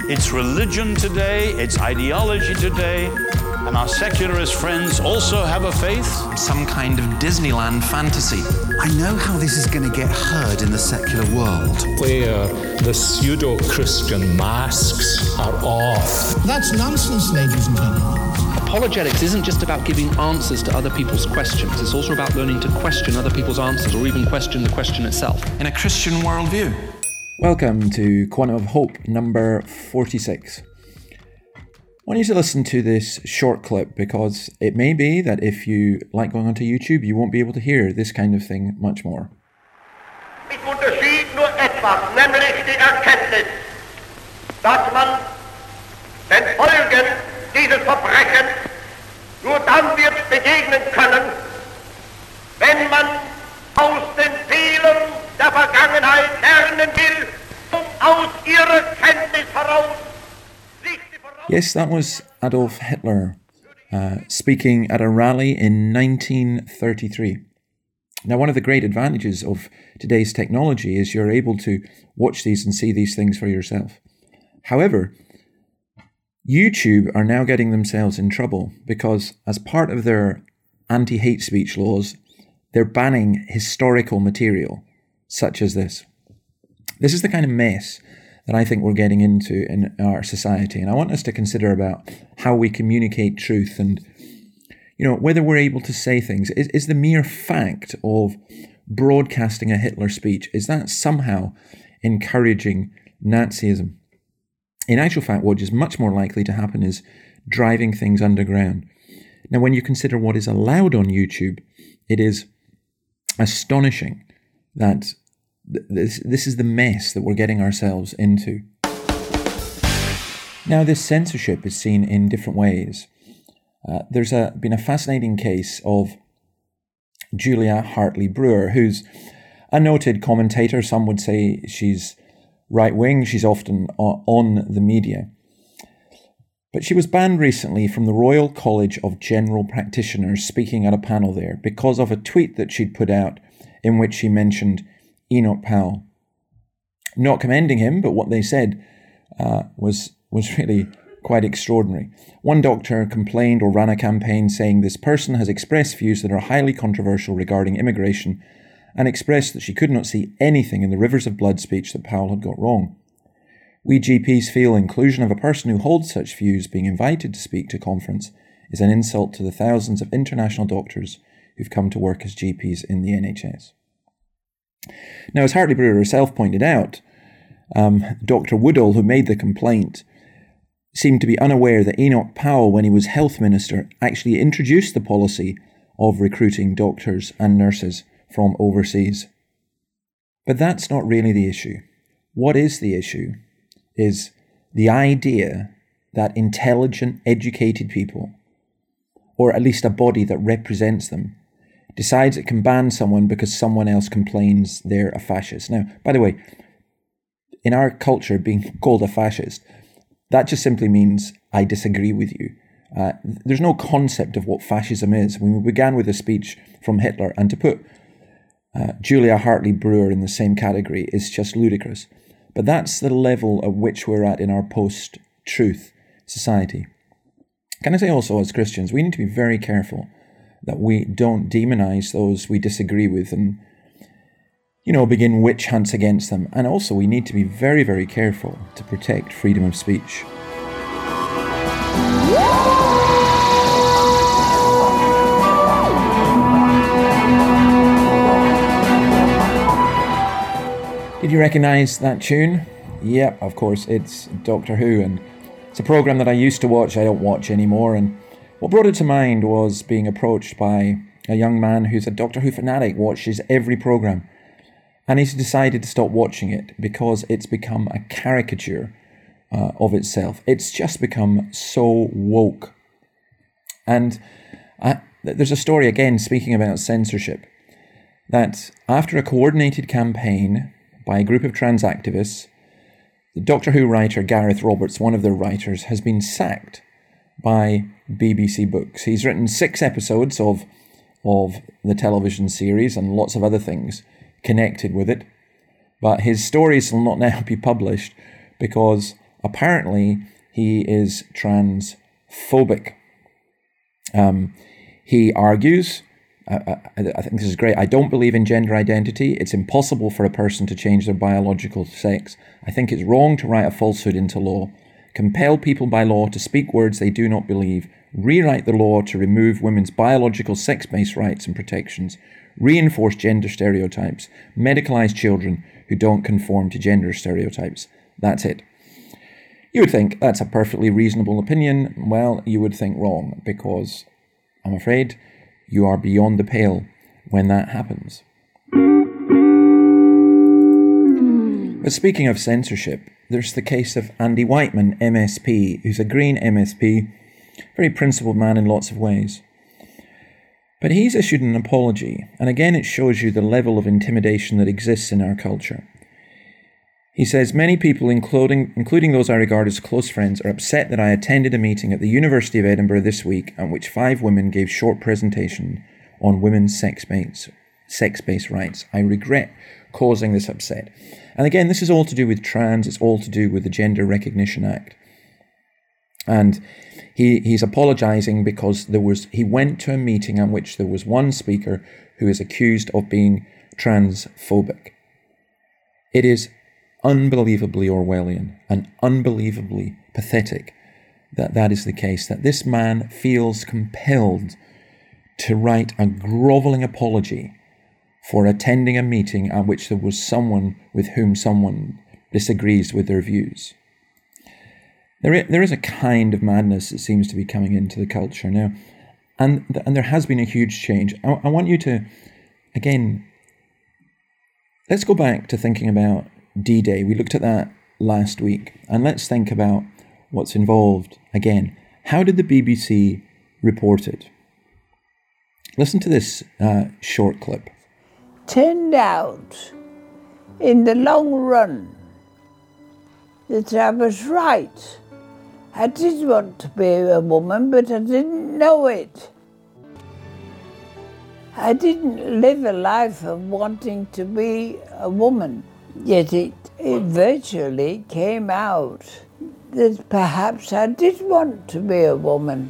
It's religion today, it's ideology today, and our secularist friends also have a faith. Some kind of Disneyland fantasy. I know how this is going to get heard in the secular world. Where the pseudo-Christian masks are off. That's nonsense, ladies and gentlemen. Apologetics isn't just about giving answers to other people's questions. It's also about learning to question other people's answers, or even question the question itself. In a Christian worldview. Welcome to Quantum of Hope number 46. I want you to listen to this short clip because it may be that if you like going onto YouTube, you won't be able to hear this kind of thing much more. Ich unterschied nur etwas, nämlich die Erkenntnis, dass man den Folgen dieses Verbrechens nur dann wird begegnen können, wenn man aus den Fehlern der Vergangenheit lernen will, um aus ihrer Kenntnis heraus sich die Voraussetzungen... Yes, that was Adolf Hitler speaking at a rally in 1933. Now, one of the great advantages of today's technology is you're able to watch these and see these things for yourself. However, YouTube are now getting themselves in trouble because as part of their anti-hate speech laws, they're banning historical material such as this. This is the kind of mess that I think we're getting into in our society. And I want us to consider about how we communicate truth and, you know, whether we're able to say things. Is the mere fact of broadcasting a Hitler speech, is that somehow encouraging Nazism? In actual fact, what is much more likely to happen is driving things underground. Now, when you consider what is allowed on YouTube, it is astonishing that this is the mess that we're getting ourselves into. Now, this censorship is seen in different ways. There's been a fascinating case of Julia Hartley-Brewer, who's a noted commentator. Some would say she's right-wing. She's often on the media. But she was banned recently from the Royal College of General Practitioners speaking at a panel there because of a tweet that she'd put out in which she mentioned Enoch Powell. Not commending him, but what they said was really quite extraordinary. One doctor complained or ran a campaign saying this person has expressed views that are highly controversial regarding immigration and expressed that she could not see anything in the rivers of blood speech that Powell had got wrong. We GPs feel inclusion of a person who holds such views being invited to speak to conference is an insult to the thousands of international doctors who've come to work as GPs in the NHS. Now, as Hartley-Brewer herself pointed out, Dr. Woodall, who made the complaint, seemed to be unaware that Enoch Powell, when he was health minister, actually introduced the policy of recruiting doctors and nurses from overseas. But that's not really the issue. What is the issue is the idea that intelligent, educated people, or at least a body that represents them, decides it can ban someone because someone else complains they're a fascist. Now, by the way, in our culture, being called a fascist, that just simply means I disagree with you. There's no concept of what fascism is. We began with a speech from Hitler, and to put Julia Hartley-Brewer in the same category is just ludicrous. But that's the level at which we're at in our post-truth society. Can I say also, as Christians, we need to be very careful that we don't demonize those we disagree with and, begin witch hunts against them. And also, we need to be very, very careful to protect freedom of speech. Did you recognise that tune? Yep, of course, it's Doctor Who, and it's a programme that I used to watch, I don't watch anymore, and what brought it to mind was being approached by a young man who's a Doctor Who fanatic, watches every programme, and he's decided to stop watching it because it's become a caricature of itself. It's just become so woke. And there's a story, again, speaking about censorship, that after a coordinated campaign by a group of trans activists, the Doctor Who writer Gareth Roberts, one of their writers, has been sacked by BBC Books. He's written 6 episodes of the television series and lots of other things connected with it, but his stories will not now be published because Apparently, he is transphobic. He argues, I think this is great, I don't believe in gender identity. It's impossible for a person to change their biological sex. I think it's wrong to write a falsehood into law, compel people by law to speak words they do not believe, rewrite the law to remove women's biological sex-based rights and protections, reinforce gender stereotypes, medicalize children who don't conform to gender stereotypes. That's it. You would think that's a perfectly reasonable opinion. Well, you would think wrong, because I'm afraid you are beyond the pale when that happens. But speaking of censorship, there's the case of Andy Whiteman, MSP, who's a Green MSP, very principled man in lots of ways. But he's issued an apology, and again it shows you the level of intimidation that exists in our culture. He says, many people, including those I regard as close friends, are upset that I attended a meeting at the University of Edinburgh this week at which 5 women gave short presentations on women's sex-based rights. I regret causing this upset. And again, this is all to do with trans, it's all to do with the Gender Recognition Act. And he's apologising because he went to a meeting at which there was one speaker who is accused of being transphobic. It is unbelievably Orwellian and unbelievably pathetic that is the case, that this man feels compelled to write a grovelling apology for attending a meeting at which there was someone with whom someone disagrees with their views. There is a kind of madness that seems to be coming into the culture now, and there has been a huge change. I want you to, again, let's go back to thinking about D-Day. We looked at that last week, and let's think about what's involved again. How did the BBC report it? Listen to this short clip. Turned out, in the long run, that I was right. I did want to be a woman, but I didn't know it. I didn't live a life of wanting to be a woman. Yet it virtually came out that perhaps I did want to be a woman.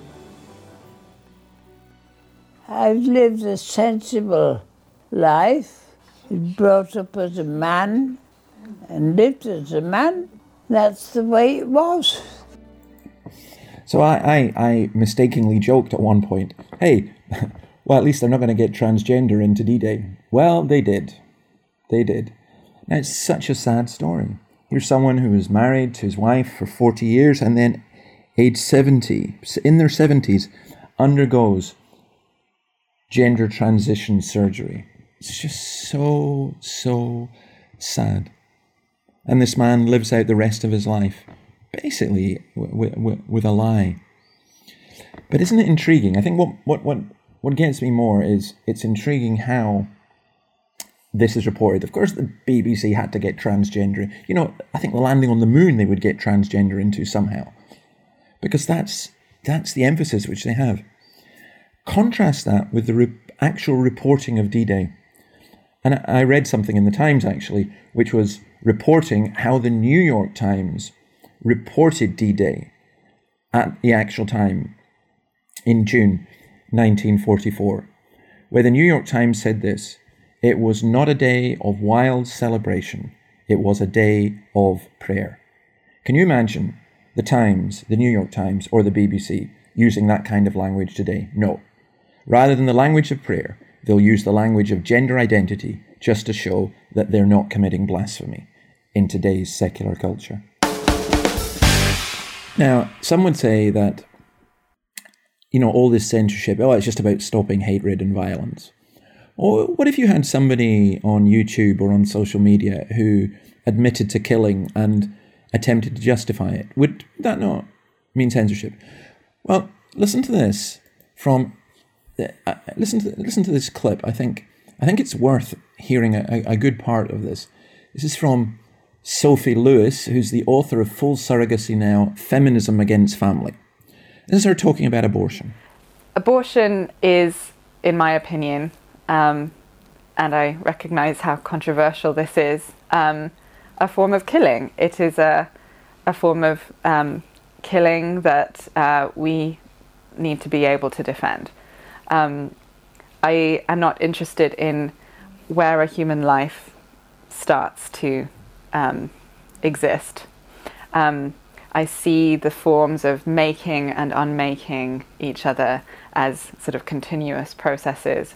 I've lived a sensible life, brought up as a man and lived as a man. That's the way it was. So I mistakenly joked at one point, hey, well, at least they're not going to get transgender into D-Day. Well, they did. They did. Now, it's such a sad story. Here's someone who was married to his wife for 40 years and then age 70, in their 70s, undergoes gender transition surgery. It's just so sad. And this man lives out the rest of his life, basically with a lie. But isn't it intriguing? I think what gets me more is it's intriguing how this is reported. Of course, the BBC had to get transgender. You know, I think the landing on the moon they would get transgender into somehow, because that's the emphasis which they have. Contrast that with the actual reporting of D-Day. And I read something in the Times, actually, which was reporting how the New York Times reported D-Day at the actual time in June 1944, where the New York Times said this: it was not a day of wild celebration, it was a day of prayer. Can you imagine the Times, the New York Times, or the BBC using that kind of language today? No. Rather than the language of prayer, they'll use the language of gender identity just to show that they're not committing blasphemy in today's secular culture. Now, some would say that, you know, all this censorship, it's just about stopping hatred and violence. Or what if you had somebody on YouTube or on social media who admitted to killing and attempted to justify it? Would that not mean censorship? Well, listen to this from... Listen to this clip. I think it's worth hearing a good part of this. This is from Sophie Lewis, who's the author of Full Surrogacy Now, Feminism Against Family. This is her talking about abortion. Abortion is, in my opinion, and I recognise how controversial this is, a form of killing. It is a a form of killing that we need to be able to defend. I am not interested in where a human life starts to exist. I see the forms of making and unmaking each other as sort of continuous processes.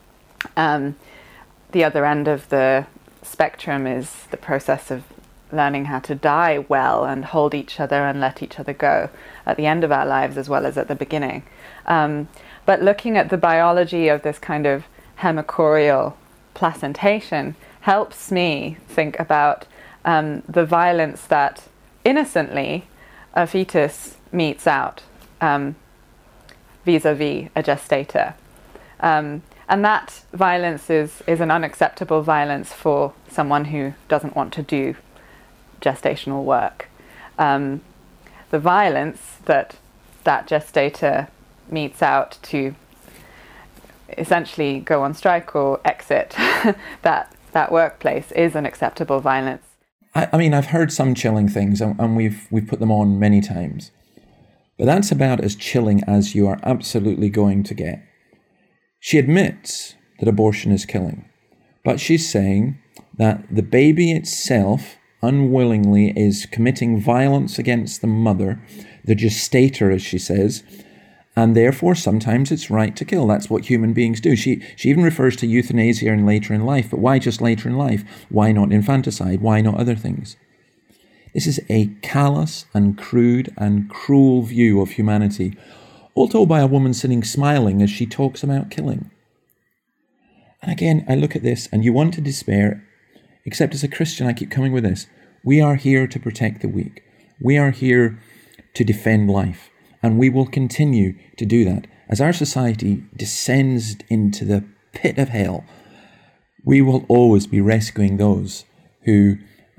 The other end of the spectrum is the process of learning how to die well and hold each other and let each other go at the end of our lives as well as at the beginning. But looking at the biology of this kind of hemicorial placentation helps me think about the violence that innocently a fetus meets out vis-a-vis a gestator. And that violence is an unacceptable violence for someone who doesn't want to do gestational work. The violence that gestator meets out to essentially go on strike or exit that workplace is an acceptable violence. I mean, I've heard some chilling things, and we've put them on many times. But that's about as chilling as you are absolutely going to get. She admits that abortion is killing, but she's saying that the baby itself unwillingly is committing violence against the mother, the gestator, as she says, and therefore sometimes it's right to kill. That's what human beings do. She even refers to euthanasia and later in life, but why just later in life? Why not infanticide? Why not other things? This is a callous and crude and cruel view of humanity, all told by a woman sitting smiling as she talks about killing. And again, I look at this and you want to despair, except as a Christian, I keep coming with this. We are here to protect the weak. We are here to defend life. And we will continue to do that. As our society descends into the pit of hell, we will always be rescuing those who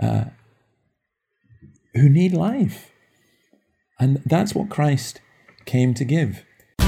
need life. And that's what Christ came to give.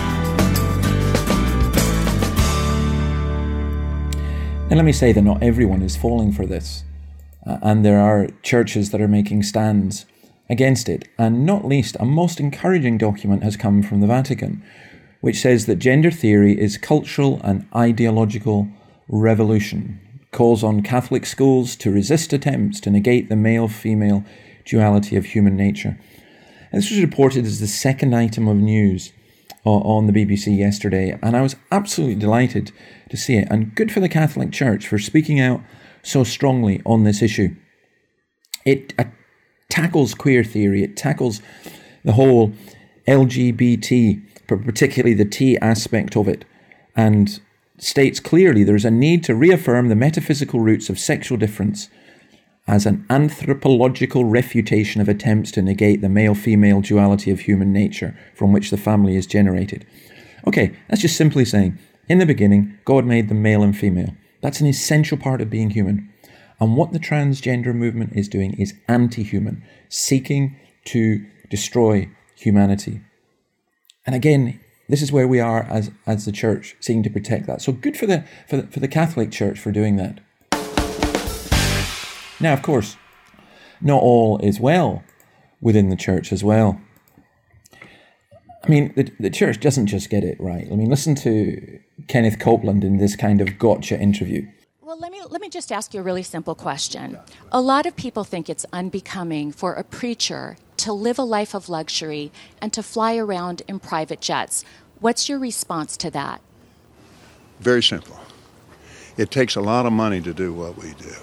And let me say that not everyone is falling for this. And there are churches that are making stands against it. And not least, a most encouraging document has come from the Vatican, which says that gender theory is cultural and ideological revolution, calls on Catholic schools to resist attempts to negate the male-female duality of human nature. And this was reported as the second item of news on the BBC yesterday, and I was absolutely delighted to see it. And good for the Catholic Church for speaking out so strongly on this issue. It tackles queer theory, it tackles the whole LGBT, particularly the T aspect of it, and states clearly there's a need to reaffirm the metaphysical roots of sexual difference as an anthropological refutation of attempts to negate the male-female duality of human nature from which the family is generated. Okay, that's just simply saying, in the beginning, God made them male and female. That's an essential part of being human. And what the transgender movement is doing is anti-human, seeking to destroy humanity. And again, this is where we are as the church, seeking to protect that. So good for the Catholic Church for doing that. Now, of course, not all is well within the church as well. I mean, the church doesn't just get it right. I mean, listen to Kenneth Copeland in this kind of gotcha interview. Well, let me just ask you a really simple question. A lot of people think it's unbecoming for a preacher to live a life of luxury and to fly around in private jets. What's your response to that? Very simple. It takes a lot of money to do what we do.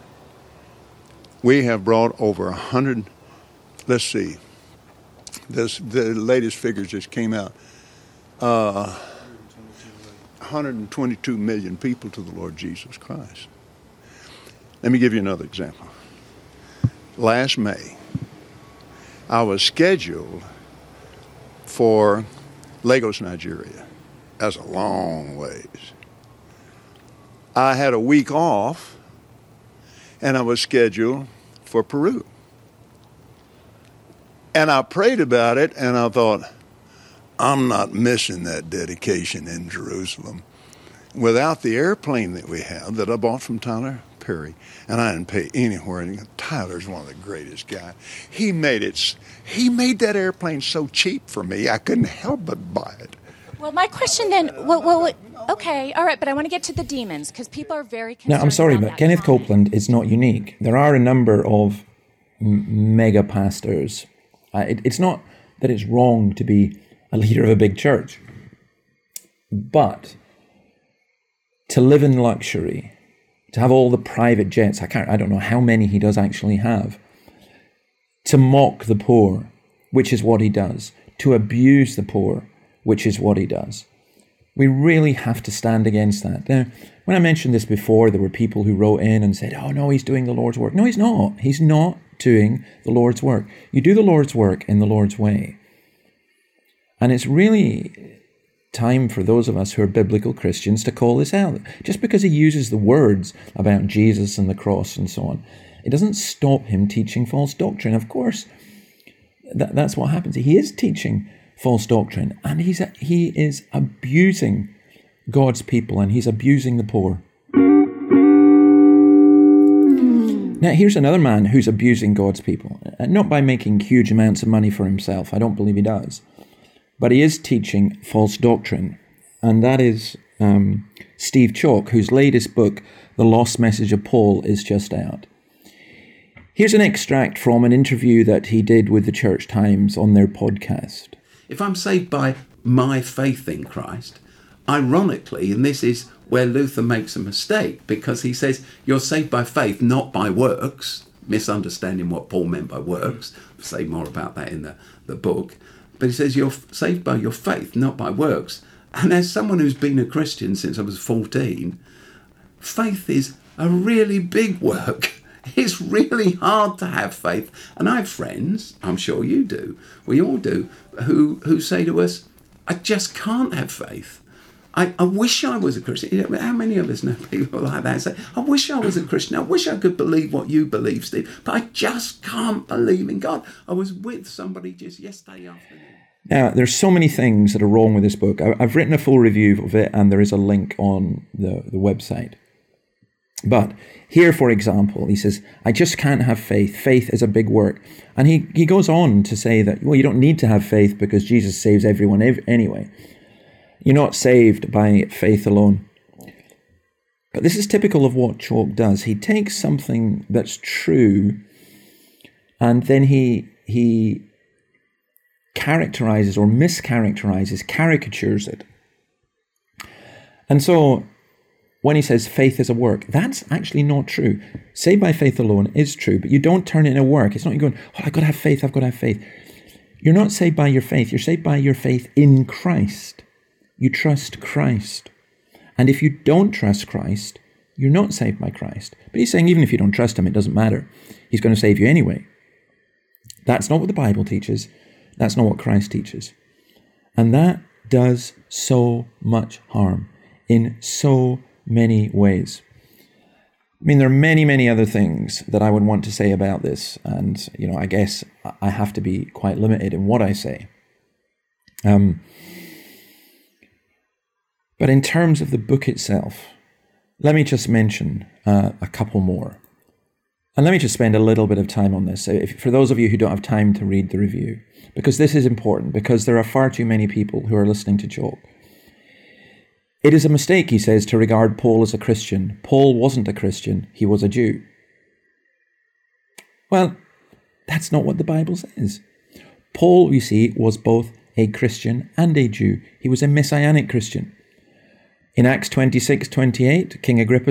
We have brought over 100, let's see, the latest figures just came out, 122 million people to the Lord Jesus Christ. Let me give you another example. Last May, I was scheduled for Lagos, Nigeria. That's a long ways. I had a week off, and I was scheduled for Peru. And I prayed about it, and I thought, I'm not missing that dedication in Jerusalem. Without the airplane that we have, that I bought from Tyler Perry, and I didn't pay anywhere. And Tyler's one of the greatest guys. He made that airplane so cheap for me, I couldn't help but buy it. Well, my question then, okay, all right, but I want to get to the demons, because people are very concerned. Now, I'm sorry, about but Kenneth Copeland is not unique. There are a number of mega pastors. It's not that it's wrong to be a leader of a big church, but to live in luxury, to have all the private jets, I don't know how many he does actually have, to mock the poor, which is what he does, to abuse the poor, which is what he does. We really have to stand against that. Now, when I mentioned this before, there were people who wrote in and said, oh no, he's doing the Lord's work. No, he's not. He's not doing the Lord's work. You do the Lord's work in the Lord's way. And it's really time for those of us who are biblical Christians to call this out. Just because he uses the words about Jesus and the cross and so on, it doesn't stop him teaching false doctrine. Of course, that's what happens. He is teaching false doctrine, and he is abusing God's people, and he's abusing the poor. Now, here's another man who's abusing God's people, not by making huge amounts of money for himself. I don't believe he does. But he is teaching false doctrine, and that is Steve Chalke, whose latest book, The Lost Message of Paul, is just out. Here's an extract from an interview that he did with the Church Times on their podcast. If I'm saved by my faith in Christ, ironically, and this is where Luther makes a mistake, because he says you're saved by faith, not by works, misunderstanding what Paul meant by works. I'll say more about that in the book. But he says you're saved by your faith, not by works. And as someone who's been a Christian since I was 14, faith is a really big work. It's really hard to have faith. And I have friends, I'm sure you do, we all do, who say to us, I just can't have faith. I wish I was a Christian. How many of us know people like that say, I wish I was a Christian. I wish I could believe what you believe, Steve, but I just can't believe in God. I was with somebody just yesterday afternoon. Now, there's so many things that are wrong with this book. I've written a full review of it, and there is a link on the website. But here, for example, he says, I just can't have faith. Faith is a big work. And he goes on to say that, well, you don't need to have faith because Jesus saves everyone anyway. You're not saved by faith alone. But this is typical of what Chalke does. He takes something that's true, and then he characterizes or mischaracterizes, caricatures it. And so when he says faith is a work, that's actually not true. Saved by faith alone is true, but you don't turn it into work. It's not you going, oh, I've got to have faith, I've got to have faith. You're not saved by your faith. You're saved by your faith in Christ. You trust Christ. And if you don't trust Christ, you're not saved by Christ. But he's saying even if you don't trust him, it doesn't matter. He's going to save you anyway. That's not what the Bible teaches. That's not what Christ teaches. And that does so much harm in so many ways. I mean, there are many, many other things that I would want to say about this. And, I guess I have to be quite limited in what I say. But in terms of the book itself, let me just mention a couple more. And let me just spend a little bit of time on this, for those of you who don't have time to read the review, because this is important, because there are far too many people who are listening to Chalke. It is a mistake, he says, to regard Paul as a Christian. Paul wasn't a Christian, he was a Jew. Well, that's not what the Bible says. Paul, you see, was both a Christian and a Jew. He was a Messianic Christian. In Acts 26:28, King Agrippa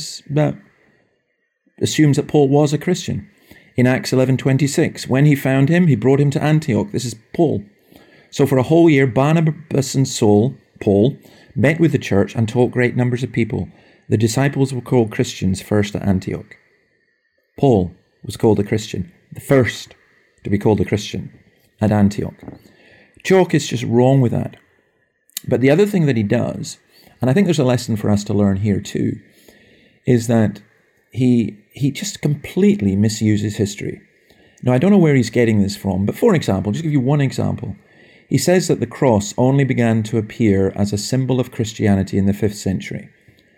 assumes that Paul was a Christian. In Acts 11:26, when he found him, he brought him to Antioch. This is Paul. So for a whole year, Barnabas and Paul, met with the church and taught great numbers of people. The disciples were called Christians first at Antioch. Paul was called a Christian, the first to be called a Christian at Antioch. Chalke is just wrong with that. But the other thing that he does, and I think there's a lesson for us to learn here too, is that he just completely misuses history. Now, I don't know where he's getting this from, but for example, just give you one example. He says that the cross only began to appear as a symbol of Christianity in the 5th century.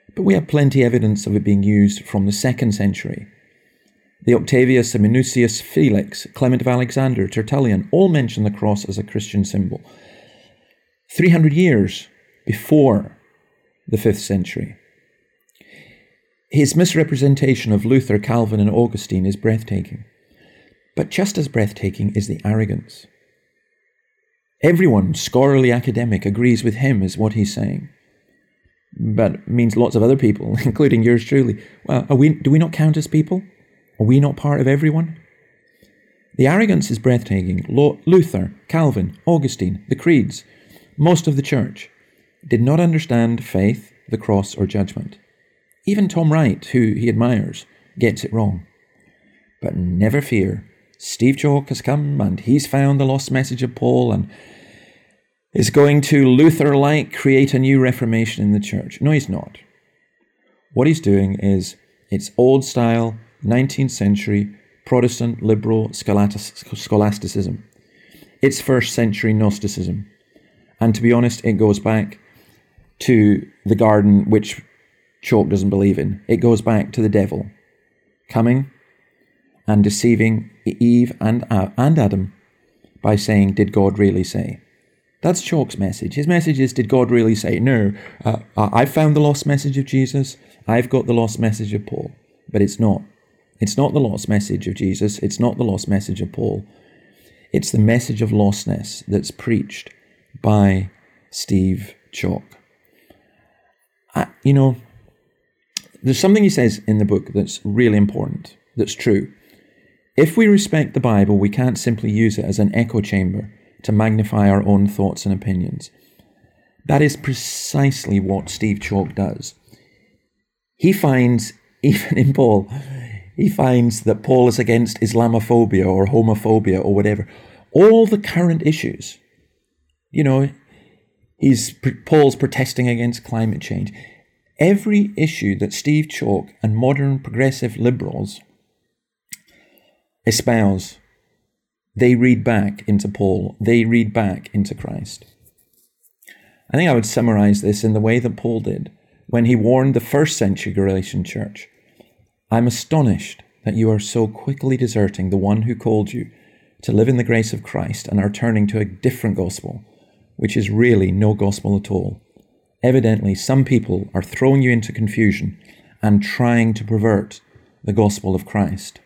But we have plenty evidence of it being used from the 2nd century. The Octavius, the Minucius, Felix, Clement of Alexander, Tertullian all mention the cross as a Christian symbol. 300 years before the 5th century. His misrepresentation of Luther, Calvin and Augustine is breathtaking. But just as breathtaking is the arrogance. Everyone, scholarly academic, agrees with him is what he's saying. But means lots of other people, including yours truly. Well, do we not count as people? Are we not part of everyone? The arrogance is breathtaking. Luther, Calvin, Augustine, the creeds, most of the church did not understand faith, the cross or judgment. Even Tom Wright, who he admires, gets it wrong. But never fear, Steve Chalke has come and he's found the lost message of Paul and is going to, Luther-like, create a new reformation in the church. No, he's not. What he's doing is, it's old-style, 19th century, Protestant, liberal scholasticism. It's 1st century Gnosticism. And to be honest, it goes back to the garden, which Chalke doesn't believe in. It goes back to the devil coming and deceiving Eve and Adam by saying, did God really say? That's Chalke's message. His message is, did God really say? No, I found the lost message of Jesus. I've got the lost message of Paul. But it's not. It's not the lost message of Jesus. It's not the lost message of Paul. It's the message of lostness that's preached by Steve Chalke. There's something he says in the book that's really important, that's true. If we respect the Bible, we can't simply use it as an echo chamber to magnify our own thoughts and opinions. That is precisely what Steve Chalke does. He finds, even in Paul, he finds that Paul is against Islamophobia or homophobia or whatever. All the current issues. Paul's protesting against climate change. Every issue that Steve Chalke and modern progressive liberals espouse, they read back into Paul. They read back into Christ. I think I would summarize this in the way that Paul did when he warned the 1st century Galatian church. I'm astonished that you are so quickly deserting the one who called you to live in the grace of Christ and are turning to a different gospel, which is really no gospel at all. Evidently, some people are throwing you into confusion and trying to pervert the gospel of Christ.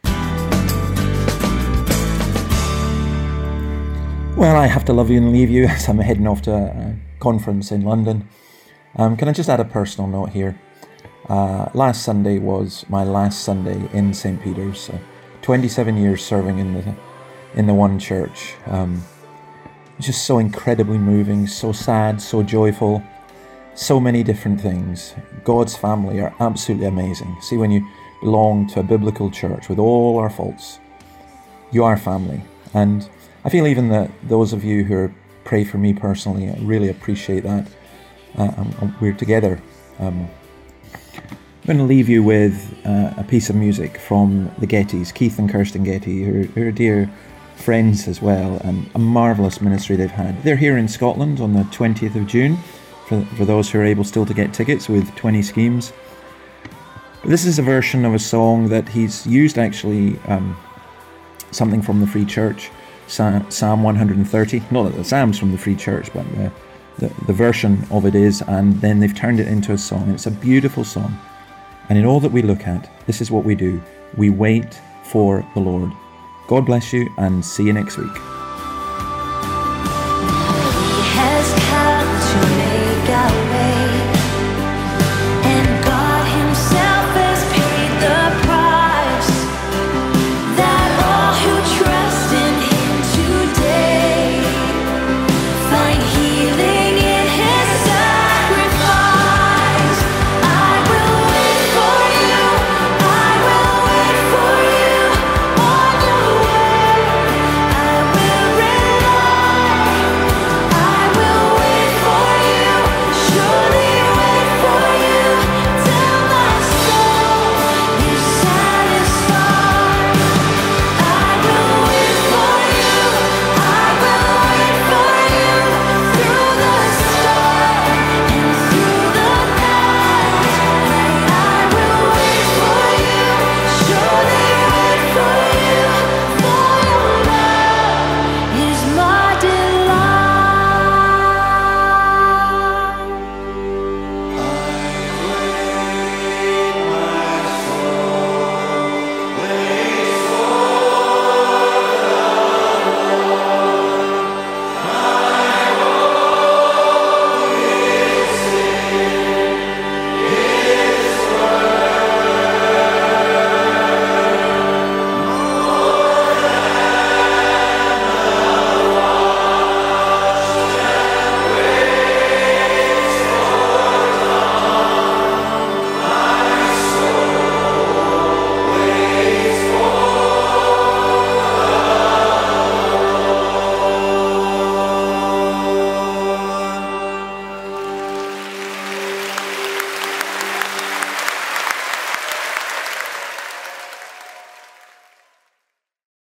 Well, I have to love you and leave you as I'm heading off to a conference in London. Can I just add a personal note here? Last Sunday was my last Sunday in St. Peter's. 27 years serving in the one church. Just so incredibly moving, so sad, so joyful, so many different things. God's family are absolutely amazing. See, when you belong to a biblical church with all our faults, you are family. And I feel even that those of you who pray for me personally, I really appreciate that. We're together. I'm going to leave you with a piece of music from the Gettys, Keith and Kirsten Getty, who are dear friends as well, and a marvellous ministry they've had. They're here in Scotland on the 20th of June, for those who are able still to get tickets with 20 schemes. This is a version of a song that he's used, actually, something from the Free Church, Psalm 130. Not that the Psalm's from the Free Church, but the version of it is, and then they've turned it into a song. It's a beautiful song. And in all that we look at, this is what we do. We wait for the Lord. God bless you, and see you next week.